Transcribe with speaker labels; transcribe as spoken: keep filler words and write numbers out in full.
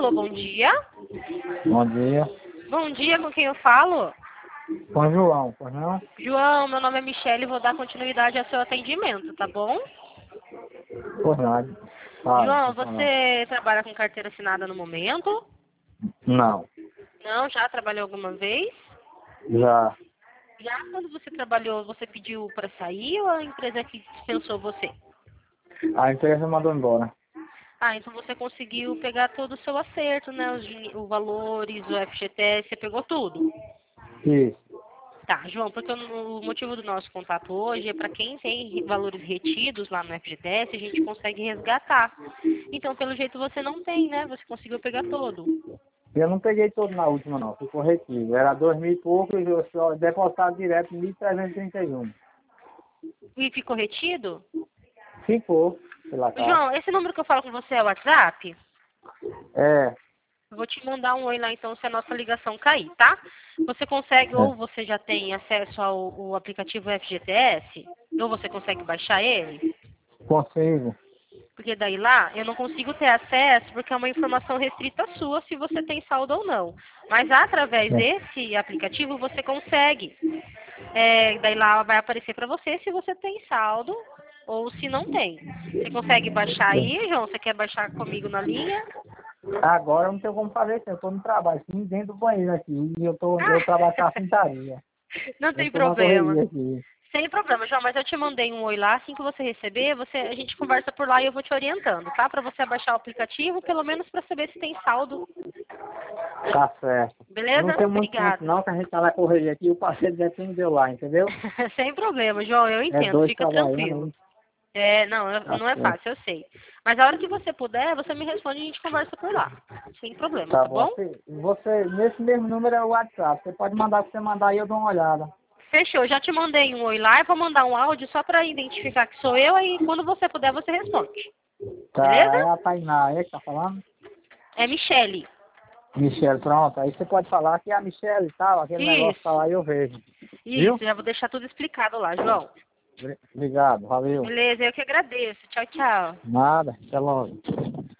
Speaker 1: Alô, bom dia.
Speaker 2: Bom dia.
Speaker 1: Bom dia, com quem eu falo?
Speaker 2: Com o João, pois não?
Speaker 1: João, meu nome é Michele e vou dar continuidade ao seu atendimento, tá bom?
Speaker 2: Pois não. Fala,
Speaker 1: João,
Speaker 2: não fala não.
Speaker 1: você trabalha com carteira assinada no momento?
Speaker 2: Não,
Speaker 1: Não, já trabalhou alguma vez?
Speaker 2: já.
Speaker 1: Já quando você trabalhou, você pediu para sair ou a empresa que dispensou você?
Speaker 2: A empresa mandou embora.
Speaker 1: Ah, então você conseguiu pegar todo o seu acerto, né? Os, din- os valores, o F G T S, você pegou tudo.
Speaker 2: Isso.
Speaker 1: Tá, João, porque o o motivo do nosso contato hoje é para quem tem valores retidos lá no F G T S, a gente consegue resgatar. Então, pelo jeito, você não tem, né? Você conseguiu pegar todo.
Speaker 2: Eu não peguei todo na última não, ficou retido. Era dois mil e pouco e eu só depositado direto mil trezentos e trinta e um.
Speaker 1: E ficou retido?
Speaker 2: Ficou pela caixa.
Speaker 1: João, esse número que eu falo com você é o WhatsApp?
Speaker 2: É,
Speaker 1: Eu vou te mandar um oi lá então se a nossa ligação cair, tá? Você consegue, ou
Speaker 2: é.
Speaker 1: você já tem acesso ao, ao aplicativo F G T S, ou você consegue baixar ele,
Speaker 2: Consigo.
Speaker 1: porque daí lá eu não consigo ter acesso porque é uma informação restrita sua se você tem saldo ou não. Mas através
Speaker 2: É.
Speaker 1: desse aplicativo você consegue. É, daí lá vai aparecer para você se você tem saldo ou se não tem. Você consegue baixar aí, João? Você quer baixar comigo na linha?
Speaker 2: Agora eu não tenho como fazer isso, eu tô no trabalho, aqui dentro do banheiro aqui, e eu, tô, eu trabalho com a
Speaker 1: Ah,
Speaker 2: pintaria.
Speaker 1: não
Speaker 2: Eu
Speaker 1: tem
Speaker 2: tô na
Speaker 1: problema.
Speaker 2: correria aqui.
Speaker 1: Sem problema, João, mas eu te mandei um oi lá, assim que você receber, você, a gente conversa por lá e eu vou te orientando, tá? Para você baixar o aplicativo, pelo menos para saber se tem saldo.
Speaker 2: Tá certo. Não
Speaker 1: Beleza?
Speaker 2: tem muito tempo
Speaker 1: Obrigada.
Speaker 2: não, que a gente tá na correria aqui, o parceiro já atendeu lá, entendeu?
Speaker 1: Sem problema, João, eu
Speaker 2: É
Speaker 1: entendo,
Speaker 2: dois
Speaker 1: fica tranquilo.
Speaker 2: trabalhando,
Speaker 1: É, não, eu-
Speaker 2: tá
Speaker 1: não é
Speaker 2: certo.
Speaker 1: fácil, eu sei. Mas a hora que você puder, você me responde e a gente conversa por lá. Sem problema,
Speaker 2: Tá
Speaker 1: tá
Speaker 2: bom.
Speaker 1: bom?
Speaker 2: Assim, você, nesse mesmo número é o WhatsApp. Você pode mandar pra você mandar aí eu dou uma olhada.
Speaker 1: Fechou, já te mandei um oi lá, eu vou mandar um áudio só para identificar que sou eu, aí quando você puder, você responde.
Speaker 2: Tá,
Speaker 1: Beleza?
Speaker 2: é a Tainá, é que tá falando?
Speaker 1: É Michele.
Speaker 2: Michele, pronto. Aí você pode falar que é a Michele e tal, aquele negócio tá
Speaker 1: Isso,
Speaker 2: lá e eu vejo.
Speaker 1: isso,
Speaker 2: Viu?
Speaker 1: já vou deixar tudo explicado lá, João.
Speaker 2: Obrigado, valeu.
Speaker 1: Beleza, eu que agradeço. Tchau, tchau.
Speaker 2: Nada, até logo.